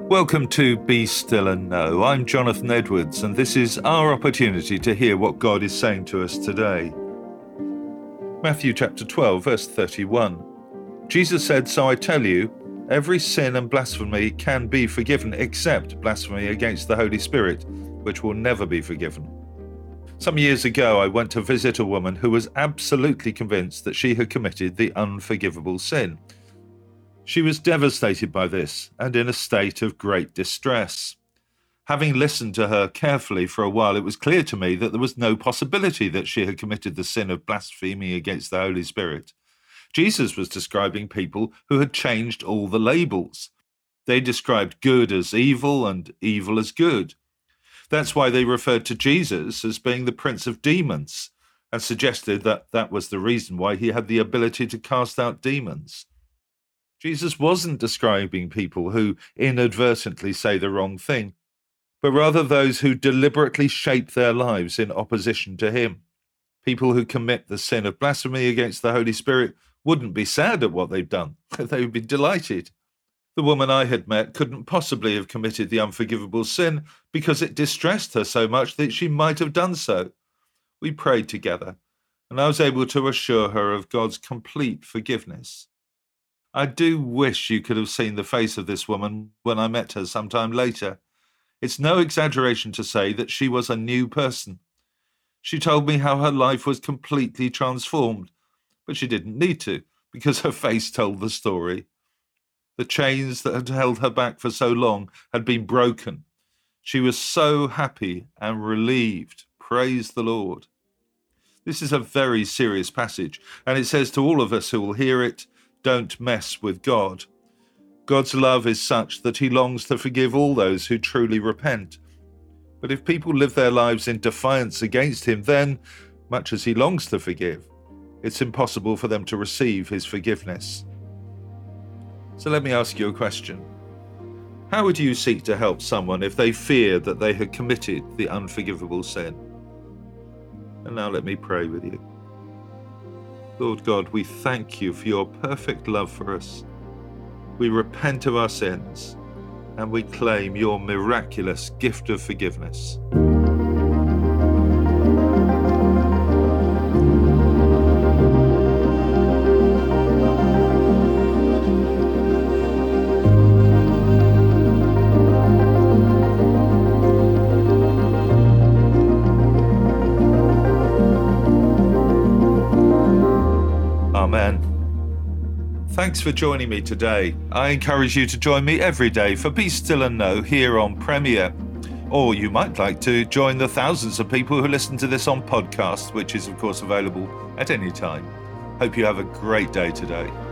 Welcome to Be Still and Know. I'm Jonathan Edwards, and this is our opportunity to hear what God is saying to us today. Matthew chapter 12, verse 31. Jesus said, "So I tell you, every sin and blasphemy can be forgiven, except blasphemy against the Holy Spirit, which will never be forgiven." Some years ago, I went to visit a woman who was absolutely convinced that she had committed the unforgivable sin. She was devastated by this and in a state of great distress. Having listened to her carefully for a while, it was clear to me that there was no possibility that she had committed the sin of blaspheming against the Holy Spirit. Jesus was describing people who had changed all the labels. They described good as evil and evil as good. That's why they referred to Jesus as being the prince of demons and suggested that that was the reason why he had the ability to cast out demons. Jesus wasn't describing people who inadvertently say the wrong thing, but rather those who deliberately shape their lives in opposition to him. People who commit the sin of blasphemy against the Holy Spirit wouldn't be sad at what they've done. They would be delighted. The woman I had met couldn't possibly have committed the unforgivable sin because it distressed her so much that she might have done so. We prayed together, and I was able to assure her of God's complete forgiveness. I do wish you could have seen the face of this woman when I met her sometime later. It's no exaggeration to say that she was a new person. She told me how her life was completely transformed, but she didn't need to, because her face told the story. The chains that had held her back for so long had been broken. She was so happy and relieved. Praise the Lord. This is a very serious passage, and it says to all of us who will hear it, don't mess with God. God's love is such that he longs to forgive all those who truly repent. But if people live their lives in defiance against him, then, much as he longs to forgive, it's impossible for them to receive his forgiveness. So let me ask you a question. How would you seek to help someone if they feared that they had committed the unforgivable sin? And now let me pray with you. Lord God, we thank you for your perfect love for us. We repent of our sins, and we claim your miraculous gift of forgiveness. Amen. Thanks for joining me today. I encourage you to join me every day for Be Still and Know here on Premier. Or you might like to join the thousands of people who listen to this on podcast, which is of course available at any time. Hope you have a great day today.